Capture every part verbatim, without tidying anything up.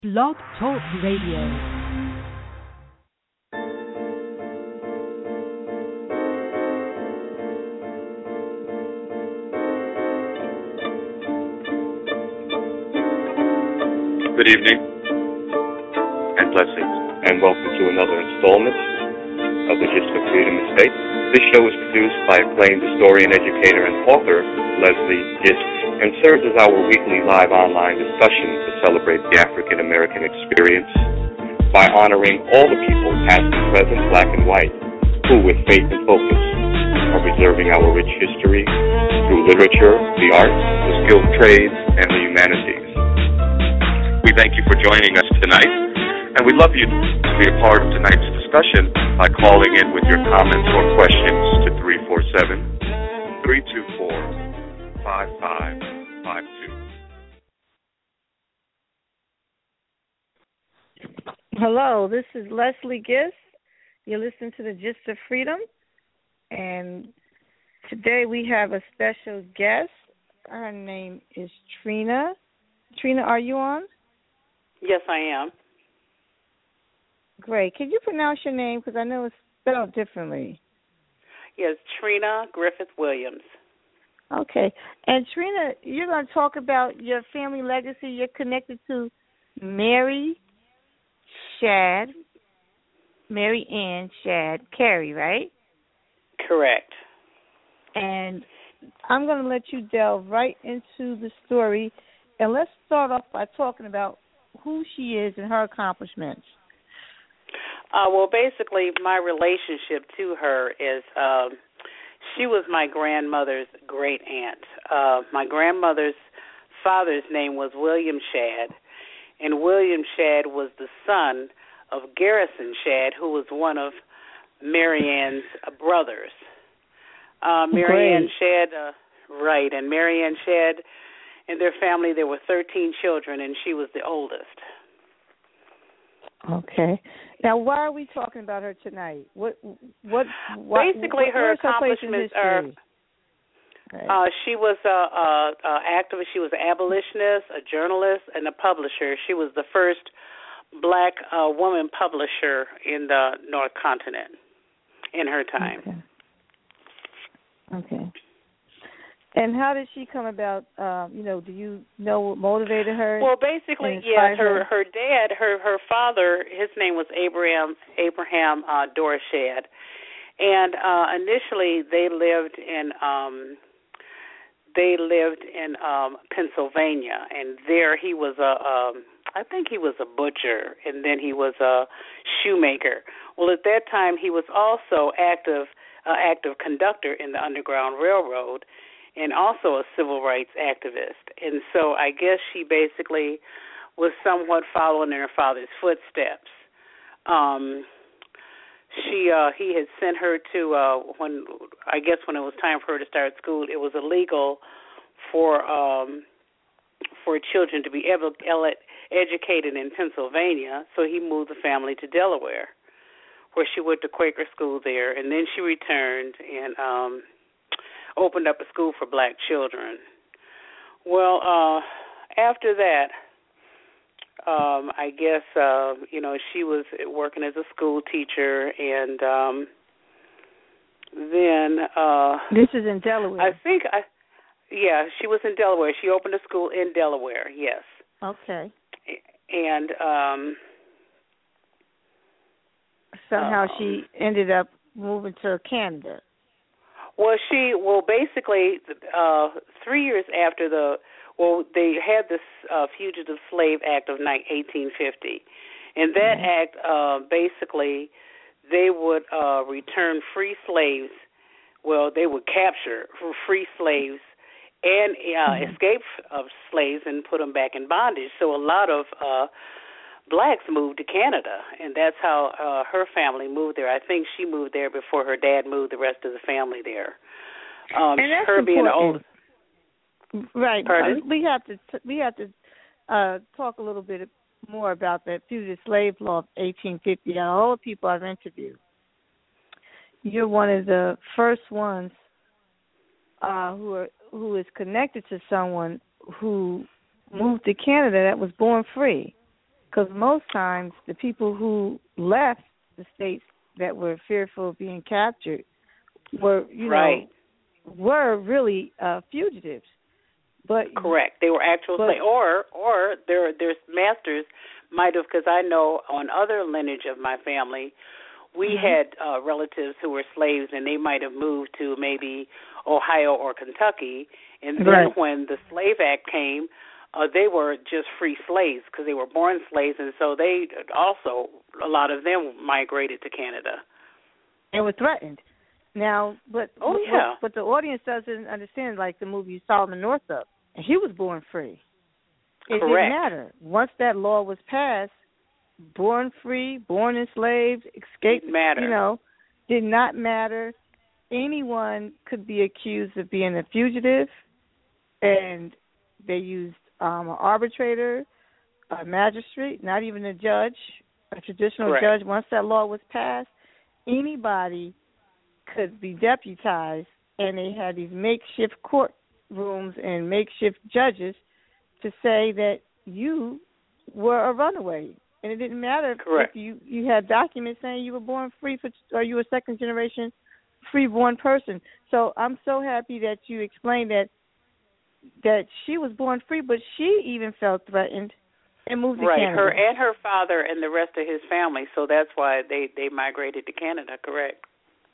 Blog Talk Radio. Good evening and blessings, and welcome to another installment of the Gist of Freedom Estate. This show is produced by acclaimed historian, educator, and author Leslie Gist, and serves as our weekly live online discussion to celebrate the African American experience by honoring all the people, past and present, black and white, who, with faith and focus, are preserving our rich history through literature, the arts, the skilled trades, and the humanities. We thank you for joining us tonight, and we'd love you to be a part of tonight's discussion by calling in with your comments or questions to three four seven, three two four, five five five two. Hello, this is Leslie Gist. You're listening to the Gist of Freedom, and today we have a special guest. Her name is Trina. Trina, are you on? Yes, I am. Great. Can you pronounce your name? Because I know it's spelled differently. Yes, Trina Griffith Williams. Okay. And Trina, you're going to talk about your family legacy. You're connected to Mary Shad, Mary Ann Shad Carey, right? Correct. And I'm going to let you delve right into the story. And let's start off by talking about who she is and her accomplishments. Uh, well, basically, my relationship to her is um, she was my grandmother's great aunt. Uh, my grandmother's father's name was William Shad, and William Shad was the son of Garrison Shad, who was one of Mary Ann's brothers. Uh, Mary Ann Shad, uh, right, and Mary Ann Shad, in their family, there were thirteen children, and she was the oldest. Okay. Now, why are we talking about her tonight? What, what, what Basically, what, her her accomplishments are. Okay. Uh, she was a, a, a activist. She was an abolitionist, a journalist, and a publisher. She was the first black uh, woman publisher in the North Continent in her time. Okay. Okay. And how did she come about? Um, you know, do you know what motivated her? Well, basically, yes. Her her dad, her her father, his name was Abraham Abraham uh, Dorr Shad, and uh, initially they lived in um, they lived in um, Pennsylvania, and there he was a um, I think he was a butcher, and then he was a shoemaker. Well, at that time, he was also active uh, active conductor in the Underground Railroad, and also a civil rights activist. And so I guess she basically was somewhat following in her father's footsteps. Um, she uh, he had sent her to uh, when I guess when it was time for her to start school, it was illegal for um, for children to be ever educated in Pennsylvania. So he moved the family to Delaware, where she went to Quaker school there, and then she returned and Um, opened up a school for black children. Well, uh, after that, um, I guess, uh, you know, she was working as a school teacher, and um, then... Uh, this is in Delaware. I think, I, yeah, she was in Delaware. She opened a school in Delaware, yes. Okay. And... Um, Somehow um, she ended up moving to Canada. Well, she, well, basically, uh, three years after the, well, they had this uh, Fugitive Slave Act of eighteen fifty. And that mm-hmm. act, uh, basically, they would uh, return free slaves. Well, they would capture free slaves and uh, mm-hmm. escape of slaves and put them back in bondage. So a lot of uh, blacks moved to Canada, and that's how uh, her family moved there. I think she moved there before her dad moved the rest of the family there. Um, and that's her important. being the oldest. Right. Pardon? We have to we have to uh, talk a little bit more about that fugitive slave law of eighteen fifty. And all the people I've interviewed, you're one of the first ones uh, who are who is connected to someone who moved to Canada that was born free. Because most times the people who left the states that were fearful of being captured were, you right. know, were really uh, fugitives. But correct, they were actual but, slaves, or or their their masters might have. Because I know on other lineage of my family, we mm-hmm. had uh, relatives who were slaves, and they might have moved to maybe Ohio or Kentucky, and then right. when the Slave Act came, uh, they were just free slaves because they were born slaves, and so they also, a lot of them migrated to Canada. And were threatened. Now, but oh yeah, but, but the audience doesn't understand, like the movie Solomon Northup, and he was born free. It Correct. didn't matter. Once that law was passed, born free, born enslaved, escaped, didn't matter. you know, did not matter. Anyone could be accused of being a fugitive, and they used um, an arbitrator, a magistrate, not even a judge, a traditional Correct. judge. Once that law was passed, anybody could be deputized, and they had these makeshift courtrooms and makeshift judges to say that you were a runaway. And it didn't matter Correct. if you, you had documents saying you were born free for, or you were a second generation free-born person. So I'm so happy that you explained that that she was born free, but she even felt threatened and moved to right. Canada. Right, her and her father and the rest of his family, so that's why they, they migrated to Canada, correct.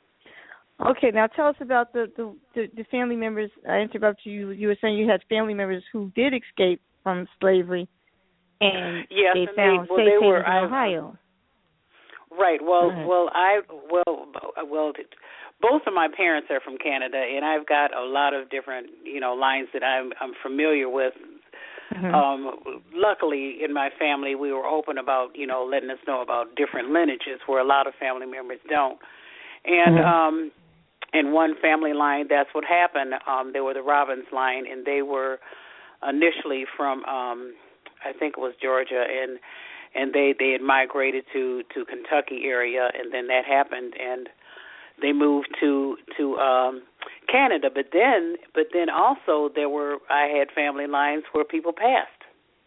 Okay, now tell us about the, the, the, the family members. I interrupted you. You were saying you had family members who did escape from slavery, and yes, they and found they, well, safe they havens were, in I, Ohio. Right. Well, Right. well, I well, well, both of my parents are from Canada, and I've got a lot of different, you know, lines that I'm I'm familiar with. Mm-hmm. Um, luckily, in my family, we were open about, you know, letting us know about different lineages where a lot of family members don't. And mm-hmm. um, in one family line, that's what happened. Um, they were the Robbins line, and they were initially from, um, I think it was Georgia, and and they, they had migrated to, to Kentucky area, and then that happened, and they moved to to um, Canada. But then, but then also there were I had family lines where people passed.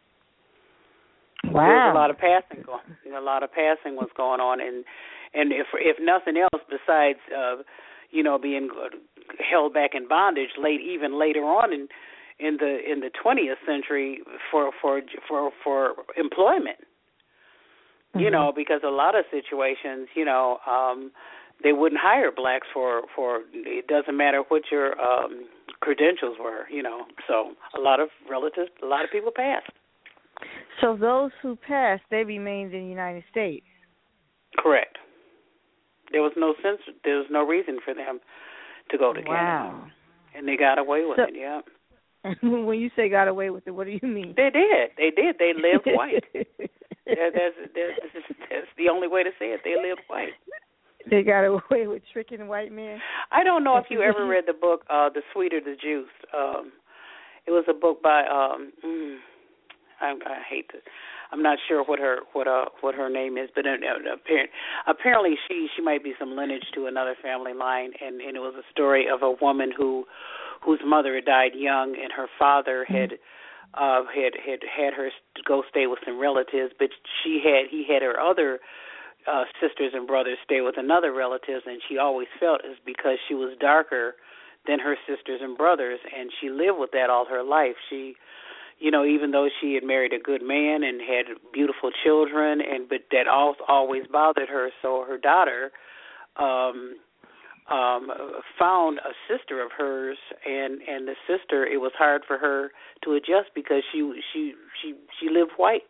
Wow, there was a lot of passing going. A lot of passing was going on, and and if if nothing else besides uh, you know being held back in bondage, late even later on in in the in the twentieth century for for for for employment. You mm-hmm. know, because a lot of situations, you know, um, they wouldn't hire blacks for, for it doesn't matter what your um, credentials were, you know. So a lot of relatives, a lot of people passed. So those who passed, they remained in the United States. Correct. There was no sense, there was no reason for them to go to wow. Canada. And they got away with so, it, yeah. When you say got away with it, what do you mean? They did. They did. They lived white. That, that's, that's, that's the only way to say it. They lived white. They got away with tricking white men? I don't know if you ever read the book, uh, The Sweeter the Juice. Um, it was a book by, um, mm, I, I hate to, I'm not sure what her what uh, what her name is, but uh, apparently, apparently she, she might be some lineage to another family line, and, and it was a story of a woman who whose mother had died young, and her father had uh, had had had her go stay with some relatives, but she had he had her other uh, sisters and brothers stay with another relatives, and she always felt it's because she was darker than her sisters and brothers, and she lived with that all her life. She, you know, even though she had married a good man and had beautiful children, and but that all, always bothered her. So her daughter um, um, found a sister of hers, and, and the sister, it was hard for her to adjust because she she she she lived white.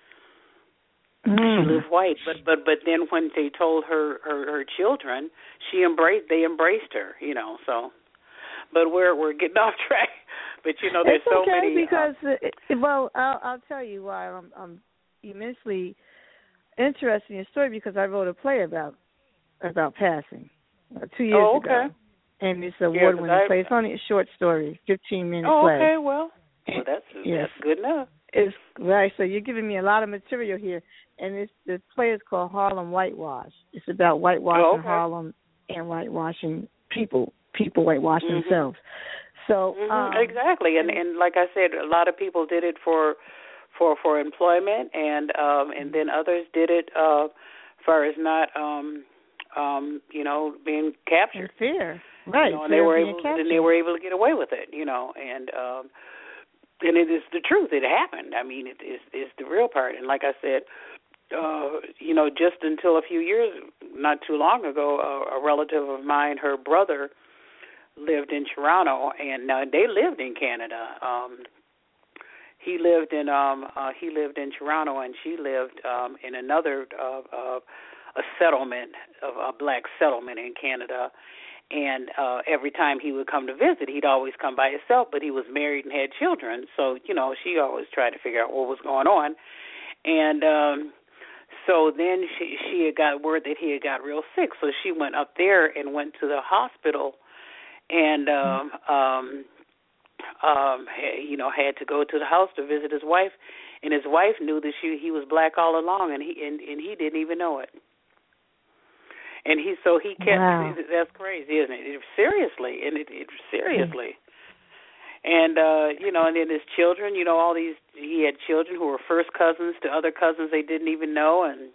Mm. She lived white, but but but then when they told her, her her children, she embraced they embraced her, you know. So, but we're we're getting off track. But you know, there's it's so okay many. because uh, it, well, I'll, I'll tell you why I'm, I'm immensely interested in your story because I wrote a play about about passing uh, two years oh, okay. ago, and it's an award-winning yeah, play. It's only a short story, fifteen minute oh, play. okay, well, well that's yes. that's good enough. It's right. So you're giving me a lot of material here, and it's the play is called Harlem Whitewash. It's about whitewashing oh, okay. Harlem and whitewashing people, people whitewashing mm-hmm. themselves. So mm-hmm. um, exactly, and and like I said, a lot of people did it for for for employment, and um, and then others did it uh, far as not um, um, you know being captured. In fear, right? You know, and fear they were of being able captured. and they were able to get away with it. You know, and um, and it is the truth. It happened. I mean, it is is the real part. And like I said, uh, you know, just until a few years, not too long ago, a, a relative of mine, her brother, lived in Toronto, and uh, they lived in Canada. Um, he lived in um, uh, he lived in Toronto, and she lived um, in another uh, uh, a settlement, a black settlement in Canada. And uh, every time he would come to visit, he'd always come by himself, but he was married and had children. So, you know, she always tried to figure out what was going on. And um, so then she, she had got word that he had got real sick. So she went up there and went to the hospital and, um, um, um, you know, had to go to the house to visit his wife. And his wife knew that she he was black all along, and he and, and he didn't even know it. And he, so he kept. Wow. That's crazy, isn't it? Seriously, and it, it seriously. And uh, you know, and then his children. You know, all these. He had children who were first cousins to other cousins they didn't even know, and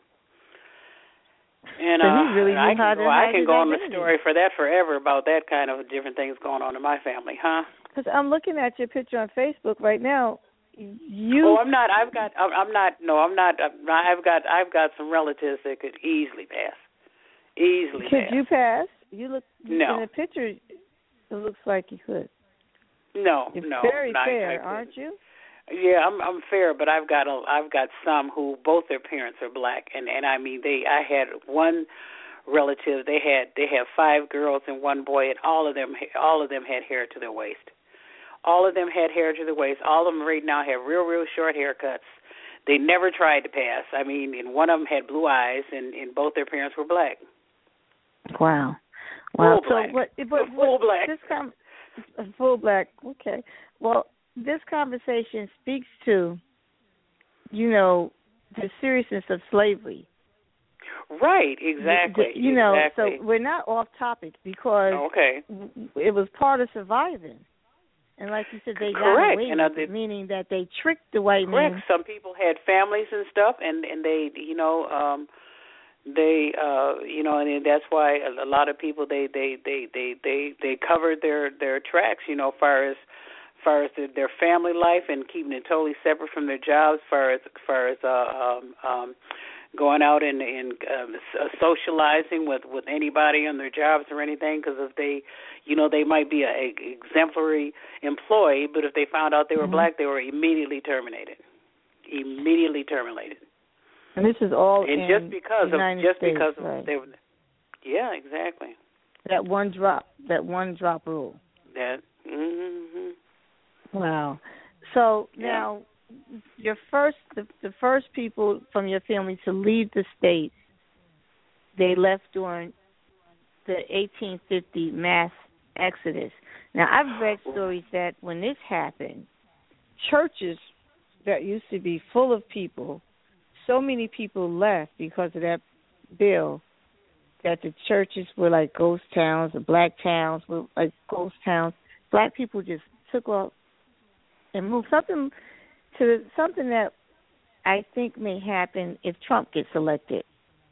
and so uh, he really I knew how can to go. I hide can his go on the identity. story for that forever about that kind of different things going on in my family, huh? Because I'm looking at your picture on Facebook right now. You. Oh, I'm not. I've got. I'm I'm not. No, I'm not. I've got. I've got some relatives that could easily pass. Easily Could pass. you pass? You look No. in the picture. It looks like you could. No, You're no. very not, fair, I aren't you? Yeah, I'm I'm fair, but I've got a I've got some who both their parents are black, and and I mean they. I had one relative. They had they have five girls and one boy, and all of them all of them had hair to their waist. All of them had hair to their waist. All of them right now have real real short haircuts. They never tried to pass. I mean, and one of them had blue eyes, and, and both their parents were black. Wow. Wow. Full so black. what? But full what, black. This com- full black. Okay. Well, this conversation speaks to, you know, the seriousness of slavery. Right. Exactly. The, you know, exactly. so we're not off topic because okay. it was part of surviving. And like you said, they correct. got away and, uh, with they, it, meaning that they tricked the white correct. man. Some people had families and stuff, and, and they, you know, um, they, uh, you know, and that's why a, a lot of people they, they, they, they, they, they covered their, their tracks, you know, as far as, far as their, their family life and keeping it totally separate from their jobs, as far as, as far as, uh, um, um, going out and, and um, socializing with, with anybody on their jobs or anything, because if they, you know, they might be an exemplary employee, but if they found out they were mm-hmm. black, they were immediately terminated. Immediately terminated. And this is all and in just because United of just States, because right. of they were, yeah, exactly. That one drop, that one drop rule. That. Mm-hmm. Wow. So yeah. now, your first, the, the first people from your family to leave the state, they left during the eighteen fifty mass exodus. Now, I've read stories that when this happened, churches that used to be full of people, so many people left because of that bill that the churches were like ghost towns, the black towns were like ghost towns. Black people just took off and moved. Something to something that I think may happen if Trump gets elected.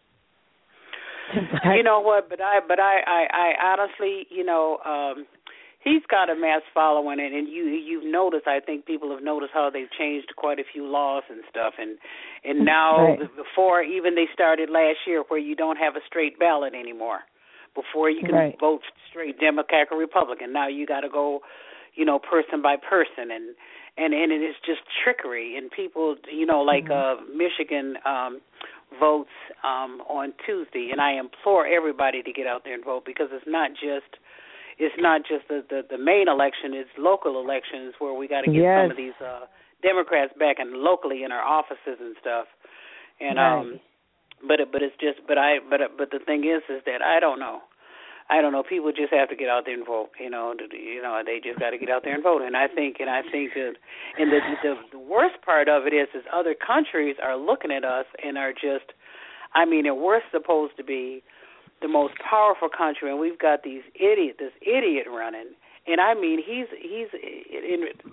You know what? But I, but I, I, I honestly, you know, um, he's got a mass following, and, and you, you've noticed. I think people have noticed how they've changed quite a few laws and stuff, and and now right. before even they started last year, where you don't have a straight ballot anymore. Before you can right. vote straight Democrat or Republican, now you got to go, you know, person by person, and and and it is just trickery. And people, you know, like mm-hmm. uh, Michigan. Um, votes um, on Tuesday, and I implore everybody to get out there and vote, because it's not just it's not just the, the, the main election, it's local elections where we got to get yes. some of these uh, Democrats back and locally in our offices and stuff. And right. um, but it, but it's just but I but but the thing is is that I don't know. I don't know. People just have to get out there and vote. You know, you know, they just got to get out there and vote. And I think, and I think, that, and the, the the worst part of it is, is other countries are looking at us and are just, I mean, and we're supposed to be the most powerful country, and we've got these idiot, this idiot running. And I mean, he's he's in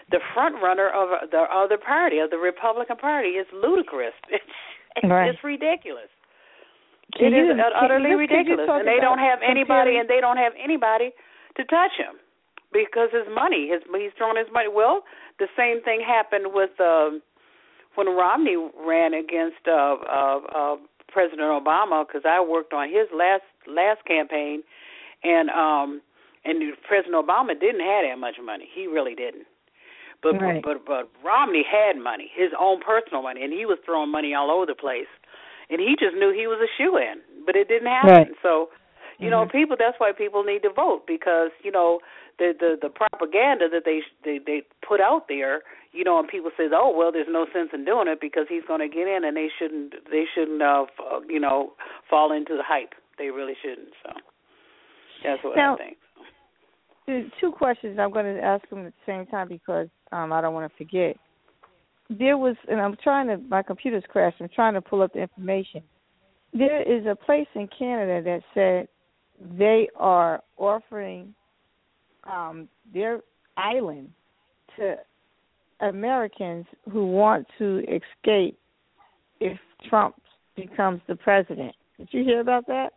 the front runner of the other party, of the Republican Party, is ludicrous. It's, right. it's ridiculous. Can it you, is utterly you, ridiculous, and they don't have anybody, comparing? and they don't have anybody to touch him because his money, his he's throwing his money. Well, the same thing happened with uh, when Romney ran against uh, uh, uh, President Obama, because I worked on his last last campaign, and um, and President Obama didn't have that much money. He really didn't. But, right. but but Romney had money, his own personal money, and he was throwing money all over the place. And he just knew he was a shoo-in, but it didn't happen. Right. So, you mm-hmm. know, people. That's why people need to vote, because you know the the, the propaganda that they, they they put out there. You know, and people say, oh well, there's no sense in doing it because he's going to get in, and they shouldn't they shouldn't uh, you know fall into the hype. They really shouldn't. So that's what now, I think. Two questions I'm going to ask them at the same time because um, I don't want to forget. There was, and I'm trying to, my computer's crashed, I'm trying to pull up the information. There is a place in Canada that said they are offering um, their island to Americans who want to escape if Trump becomes the president. Did you hear about that?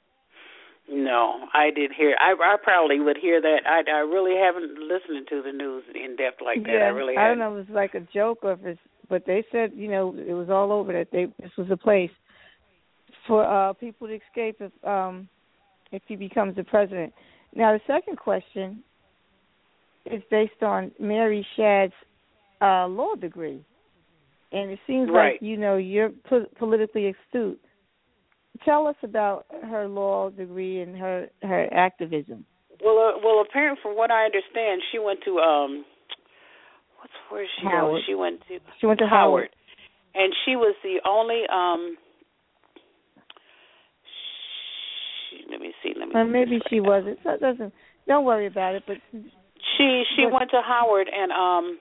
No, I didn't hear. I, I probably would hear that. I, I really haven't listened to the news in depth like that. Yeah, I really I haven't. don't know if it's like a joke or if it's, but they said, you know, it was all over that they this was a place for uh, people to escape if um, if he becomes the president. Now, the second question is based on Mary Shadd's uh, law degree, and it seems right. like you know you're po- politically astute. Tell us about her law degree and her, her activism. Well, uh, well, apparently, from what I understand, she went to um, what's where did she Howard. go? She went to she went to Howard, Howard. and she was the only um. She, let me see. Let me. Or maybe she wasn't. That doesn't. Don't worry about it. But she she but, went to Howard and um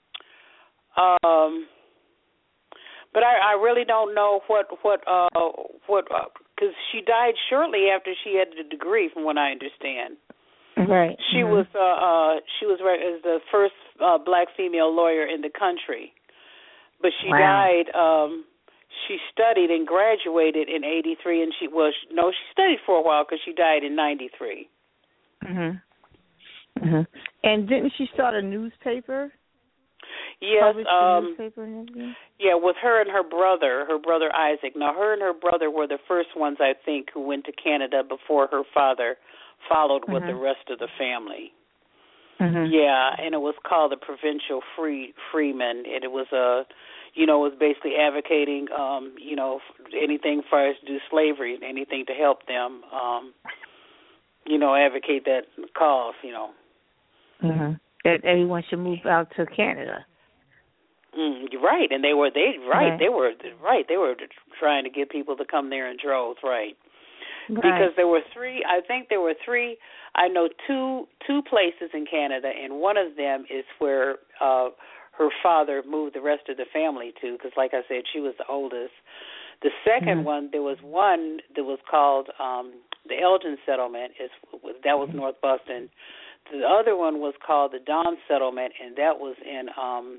um. But I, I really don't know what what uh what because uh, she died shortly after she had the degree, from what I understand. Right. She mm-hmm. was uh, uh she was as the first uh, black female lawyer in the country, but she wow. died. Um, she studied and graduated in eighty-three, and she was no, she studied for a while because she died in ninety-three. Mhm. Mhm. And didn't she start a newspaper? Yes, um, yeah, with her and her brother, her brother Isaac. Now, her and her brother were the first ones, I think, who went to Canada before her father followed with mm-hmm. the rest of the family. Mm-hmm. Yeah, and it was called the Provincial Free Freemen, and it was a, you know, it was basically advocating, um, you know, anything for us to do slavery, anything to help them, um, you know, advocate that cause, you know. Mm-hmm. That everyone should move out to Canada. Mm, right, and they were they right, right they were right they were trying to get people to come there in droves, right? right? Because there were three, I think there were three. I know two two places in Canada, and one of them is where uh, her father moved the rest of the family to. Because, like I said, she was the oldest. The second mm-hmm. one, there was one that was called um, the Elgin Settlement. Is that was North Boston. The other one was called the Don Settlement, and that was in um,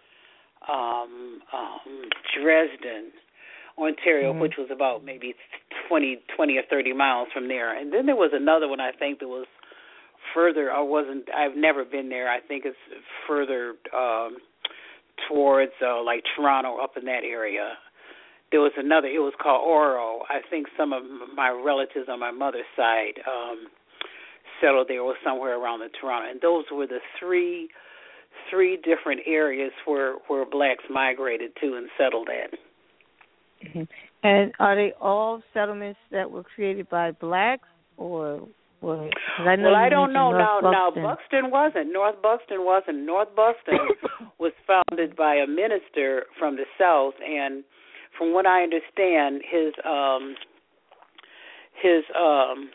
um, um, Dresden, Ontario, mm-hmm. which was about maybe twenty, twenty or thirty miles from there. And then there was another one, I think, that was further. I wasn't. I've never been there. I think it's further um, towards uh, like Toronto, up in that area. There was another. It was called Oro. I think some of my relatives on my mother's side Um, settled there or somewhere around the Toronto, and those were the three three different areas where where blacks migrated to and settled at. Mm-hmm. And are they all settlements that were created by blacks, or? or I know well, I don't know. North now, Buxton. now Buxton wasn't. North Buxton wasn't. North Buxton was founded by a minister from the South, and from what I understand, his um his um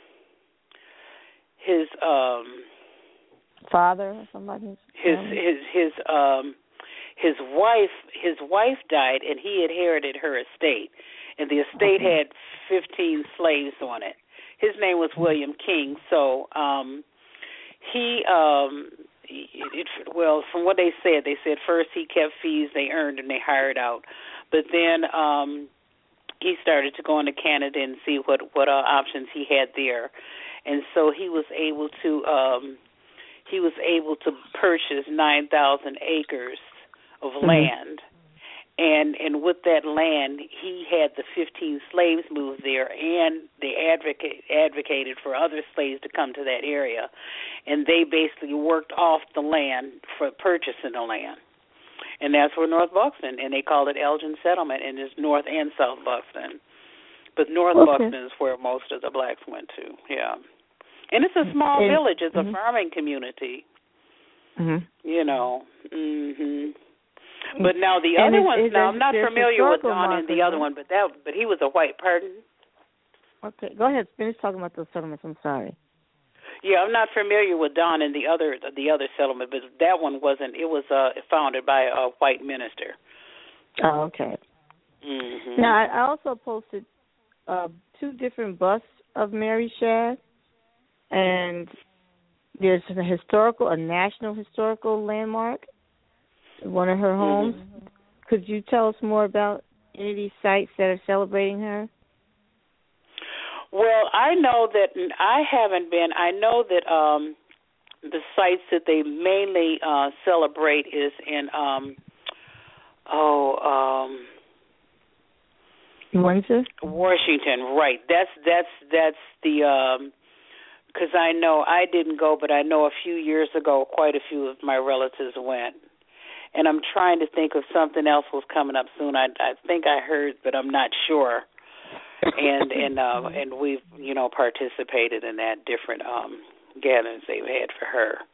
his um father or somebody his his his um his wife his wife died, and he inherited her estate, and the estate okay. had fifteen slaves on it. His name was William King. So um he um it, it, well, from what they said, they said first he kept fees they earned and they hired out, but then um, he started to go into Canada and see what what uh, options he had there, and so he was able to um, he was able to purchase nine thousand acres of mm-hmm. land. And and with that land, he had the fifteen slaves move there, and they advocate, advocated for other slaves to come to that area. And they basically worked off the land for purchasing the land. And that's where North Buxton, and they called it Elgin Settlement, and it's North and South Buxton. But North okay. Buxton is where most of the blacks went to, yeah. And it's a small and, village. It's mm-hmm. a farming community, mm-hmm. you know. Mm-hmm. But now the and other ones, now I'm not familiar with Don and the other one, but that, but he was a white. Pardon? Okay, go ahead. Finish talking about those settlements. I'm sorry. Yeah, I'm not familiar with Don and the other the other settlement, but that one wasn't. It was uh, founded by a white minister. Oh, okay. Mm-hmm. Now I also posted uh, two different busts of Mary Shadd, and there's a historical, a national historical landmark. One of her homes. Mm-hmm. Could you tell us more about any of these sites that are celebrating her? Well, I know that I haven't been. I know that um, the sites that they mainly uh, celebrate is in um, oh um, Windsor, Washington. Right. That's that's that's the because um, I know I didn't go, but I know a few years ago, quite a few of my relatives went. And I'm trying to think of something else was coming up soon. I, I think I heard, but I'm not sure. And and uh, and we've you know participated in that different um, gatherings they've had for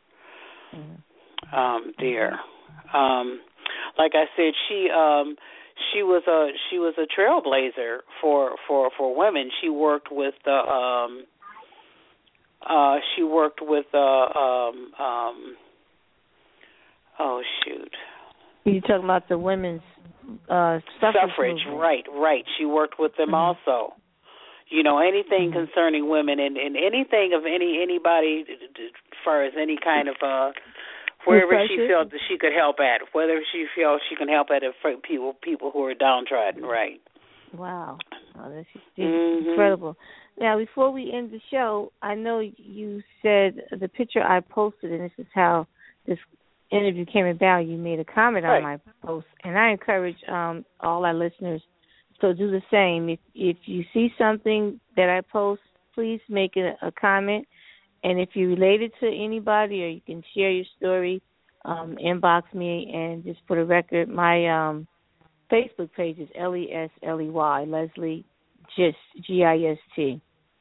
her um, there. Um, like I said, she um, she was a she was a trailblazer for, for, for women. She worked with the um, uh, she worked with the um, um, oh, shoot. You're talking about the women's uh, suffrage, suffrage movement. Right, right. She worked with them mm-hmm. also. You know, anything mm-hmm. concerning women and, and anything of any anybody as far as any kind of, uh, wherever she felt that she could help at, whether she feels she can help at it for people, people who are downtrodden, right. Wow. Oh, that's just mm-hmm. incredible. Now, before we end the show, I know you said the picture I posted, and this is how this interview came about. You made a comment right. on my post, and I encourage um, all our listeners to do the same. If if you see something that I post, please make a, a comment, and if you relate it to anybody or you can share your story, um, inbox me, and just for the record, my um, Facebook page is L E S L E Y, Leslie Gist, G I S T.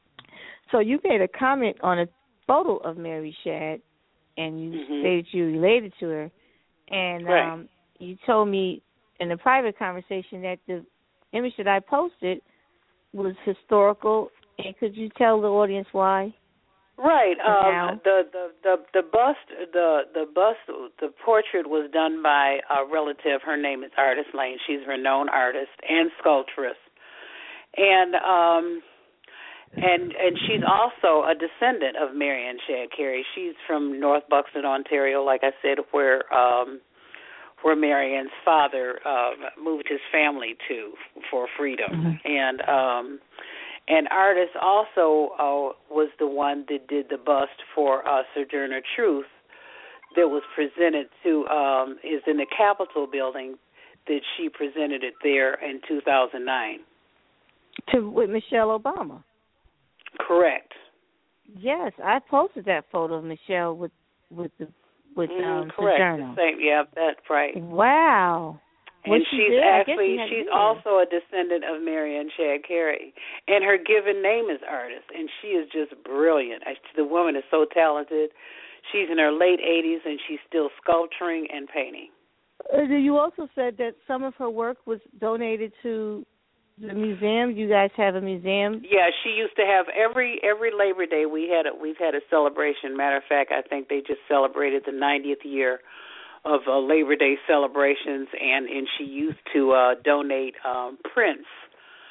So you made a comment on a photo of Mary Shadd, and you mm-hmm. stated you related to her, and right. um, you told me in a private conversation that the image that I posted was historical, and could you tell the audience why? Right. Um, the, the the the bust the the bust the portrait was done by a relative. Her name is Artist Lane. She's a renowned artist and sculptress, and um. And and she's also a descendant of Marion Shadd Carey. She's from North Buxton, Ontario, like I said, where um, where Marion's father uh, moved his family to for freedom. Mm-hmm. And um, and Artist also uh, was the one that did the bust for uh, Sojourner Truth that was presented to um, is in the Capitol building that she presented it there in two thousand nine. To with Michelle Obama. Correct. Yes, I posted that photo of Michelle with with the with mm, um correct. Sojourner. Same, yeah, that's right. Wow. And what she's she actually she's also a descendant of Marion Shadd Carey, and her given name is Artist, and she is just brilliant. The woman is so talented. She's in her late eighties, and she's still sculpturing and painting. Uh, you also said that some of her work was donated to the museum. You guys have a museum? Yeah, she used to have every every Labor Day we had a, we've had a celebration. Matter of fact, I think they just celebrated the ninetieth year of uh, Labor Day celebrations, and, and she used to uh, donate um, prints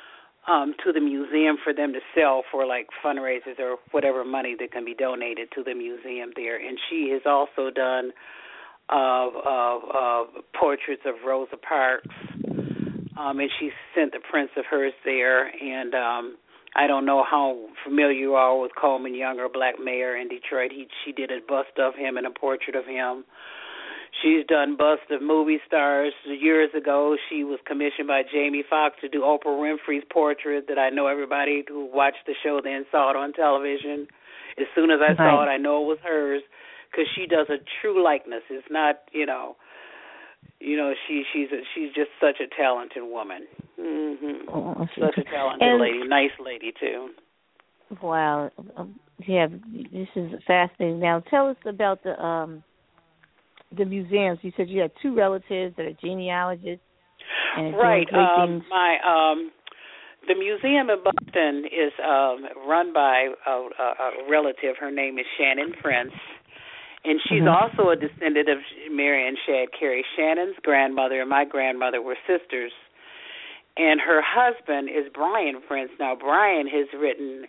um, to the museum for them to sell for like fundraisers or whatever money that can be donated to the museum there. And she has also done uh, uh, uh, portraits of Rosa Parks, um, and she sent the prints of hers there. And um, I don't know how familiar you are with Coleman Young, or Black Mayor in Detroit. He, she did a bust of him and a portrait of him. She's done busts of movie stars. Years ago, she was commissioned by Jamie Foxx to do Oprah Winfrey's portrait that I know everybody who watched the show then saw it on television. As soon as I right. saw it, I know it was hers because she does a true likeness. It's not, you know, you know, she she's a, she's just such a talented woman. Mm-hmm. Oh, such a talented and, lady, nice lady too. Wow, yeah, this is fascinating. Now, tell us about the um. the museums. You said you had two relatives that are genealogists. And right. Um, my um, the museum in Boston is um, run by a, a, a relative. Her name is Shannon Prince, and she's mm-hmm. also a descendant of Marion Shad Carey. Shannon's grandmother and my grandmother were sisters, and her husband is Brian Prince. Now, Brian has written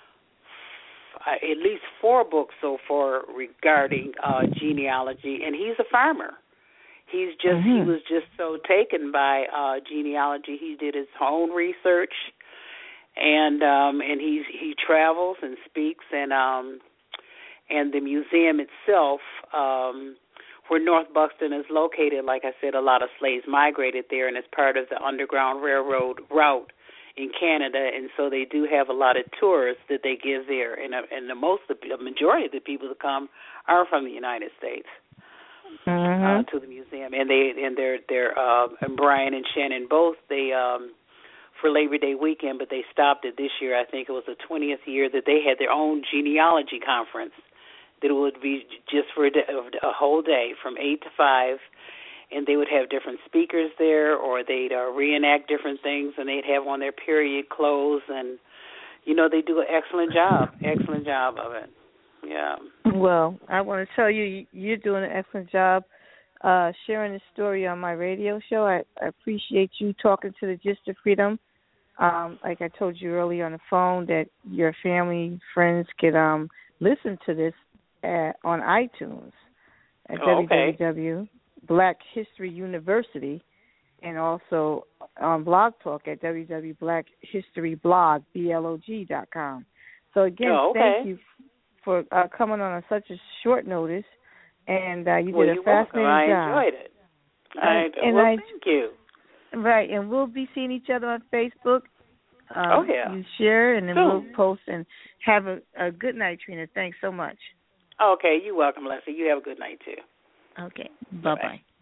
Uh, at least four books so far regarding uh, genealogy, and he's a farmer. He's just mm-hmm. he was just so taken by uh, genealogy. He did his own research, and um, and he's he travels and speaks, and um, and the museum itself, um, where North Buxton is located, like I said, a lot of slaves migrated there, and it's part of the Underground Railroad route in Canada, and so they do have a lot of tours that they give there, and, uh, and the most, the majority of the people that come are from the United States mm-hmm. uh, to the museum, and they and they're they're uh, and Brian and Shannon both they um, for Labor Day weekend, but they stopped it this year. I think it was the twentieth year that they had their own genealogy conference that would be just for a, day, a whole day from eight to five. And they would have different speakers there, or they'd uh, reenact different things, and they'd have on their period clothes, and you know they do an excellent job, excellent job of it. Yeah. Well, I want to tell you, you're doing an excellent job uh, sharing the story on my radio show. I, I appreciate you talking to the Gist of Freedom. Um, like I told you earlier on the phone, that your family, friends could um, listen to this at, on iTunes at oh, okay. w w w Black History University, and also on Blog Talk at w w w dot black history blog dot com. So again, oh, okay. thank you for uh, coming on, on such a short notice, and uh, you well, did a fascinating welcome. job. I enjoyed it. I, and well, I, thank you. Right, and we'll be seeing each other on Facebook. Um, oh yeah. You share, and then Soon. we'll post. And have a, a good night, Trina. Thanks so much. Okay, you're welcome, Leslie. You have a good night too. Okay, bye bye.